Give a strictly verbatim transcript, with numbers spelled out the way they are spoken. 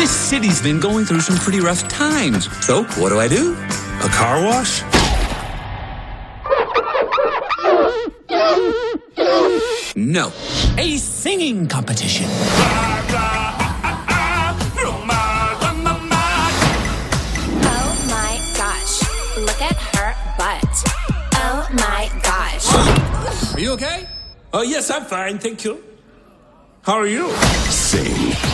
This city's been going through some pretty rough times. So, what do I do? A car wash? No. A singing competition. Oh my gosh. Look at her butt. Oh my gosh. Are you okay? Oh, yes, I'm fine, thank you. How are you? Sing.